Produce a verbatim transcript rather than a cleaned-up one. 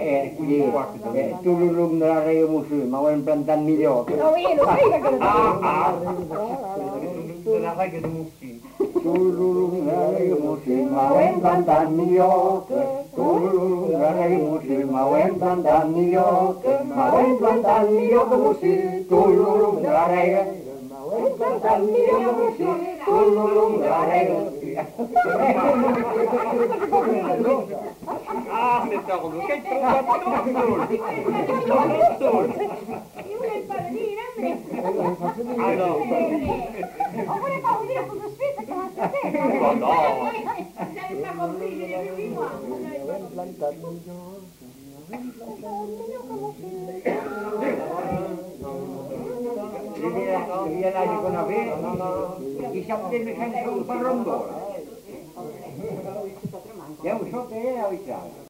eh, lì, eh, tu non la rei muslim, ma vuoi implantare millor. No, io lo sai che Ah, ah. Non la fai che tu muslim. Tu la rei muslim, ma vuoi implantare millor. Tu la rei muslim, ma vuoi implantare millor. Ma vuoi implantare millor che muslim. Tu la rei. Ah, mi sta con lui, che trovato solo. Io il padrino, Ah, no. oppure fa un video con sfida che non si sente. No, no. Deve far comprendere più di qua. Viene con una vera, no, no, chi sapete che è un parrondone. È un so che è a